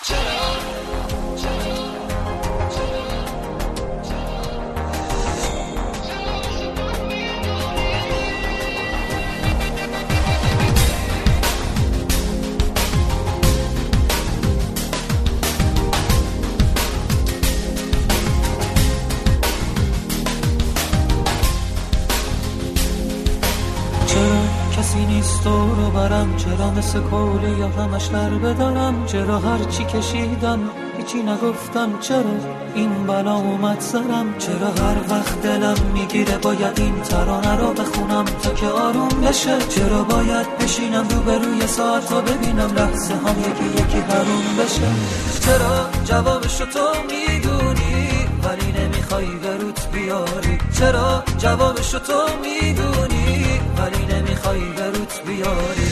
کسی نیست رو برم، چرا مثل کوله یا همش در بدارم، چرا هرچی کشیدم هیچی نگفتم، چرا این بلا اومد سرم، چرا هر وقت دلم میگیره باید این ترانه رو بخونم تا که آروم بشه، چرا باید بشینم روبروی ساعت تا ببینم لحظه هم یکی یکی حروم بشه، چرا جوابشو تو میدونی ولی نمیخوای بروت بیاری، چرا جوابشو تو میدونی ولی نمیخوای بروت بیاری،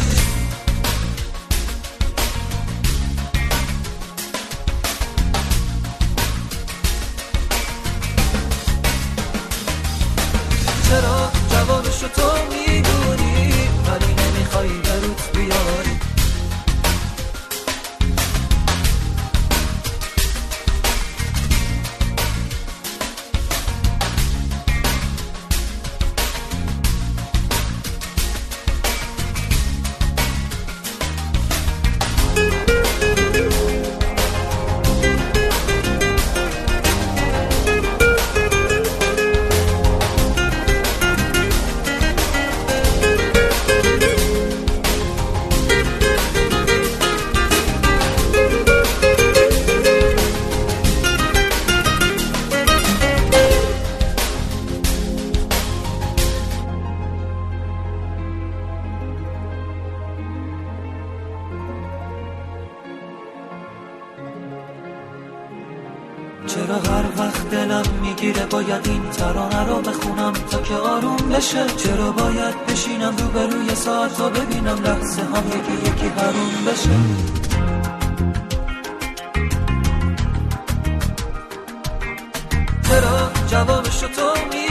چرا جوابشو تو میدونی ولی نمیخوای بروت بیاری. چرا هر وقت دلم میگیره باید این ترانه رو بخونم تا که آروم بشه، چرا باید بشینم روبروی ساعت تا ببینم لحظه هم یکی یکی حروم بشه، چرا جوابشو تو میدونی